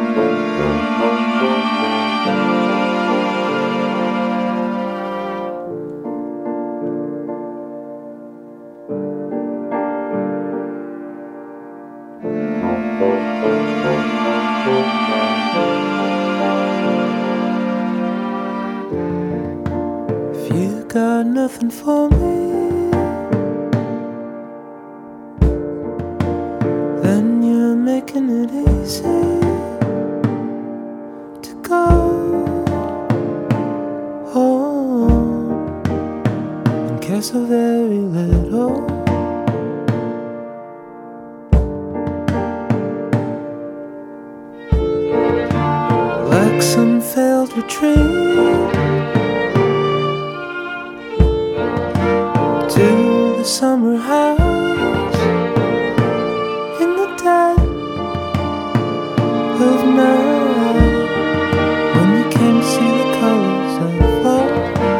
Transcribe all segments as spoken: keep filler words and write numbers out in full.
If you got nothing for me, then you're making it easy to go home and care so very little. Like some failed retreat to the summer house in the dead of night, when you came to see the colors of fall.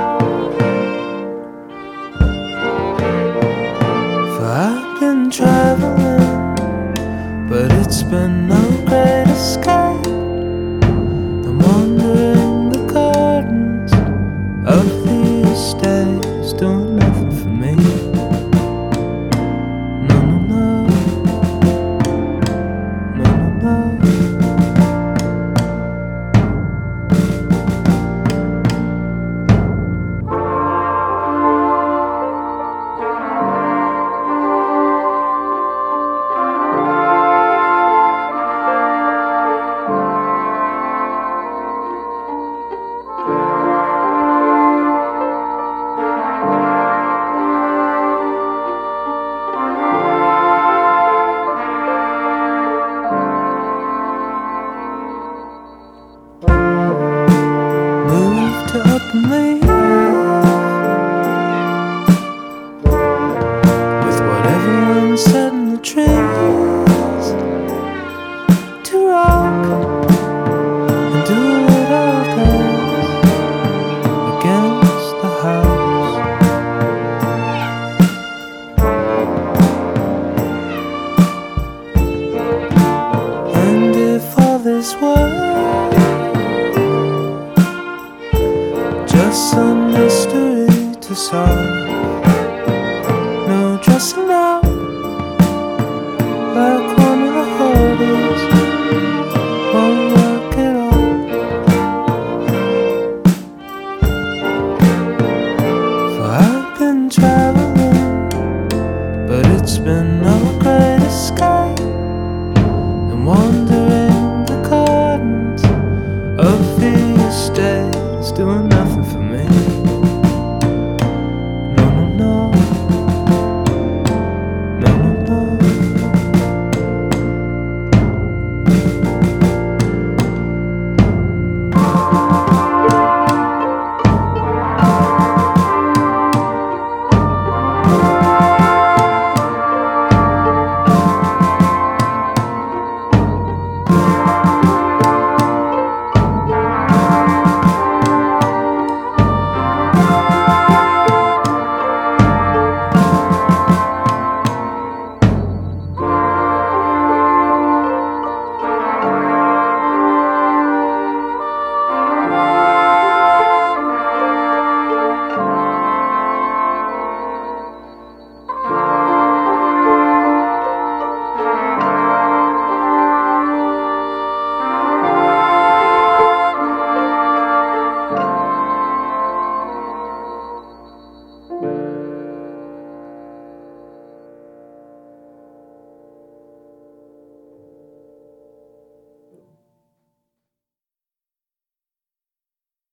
For I've been traveling, but it's been no great escape. I'm wandering the gardens of the estate, doing nothing for me. No, no, no. No, no, no. To up and leave with what everyone said in the trees, to rock and do what all does against the house. And if all this was just some mystery to solve, no dressing up like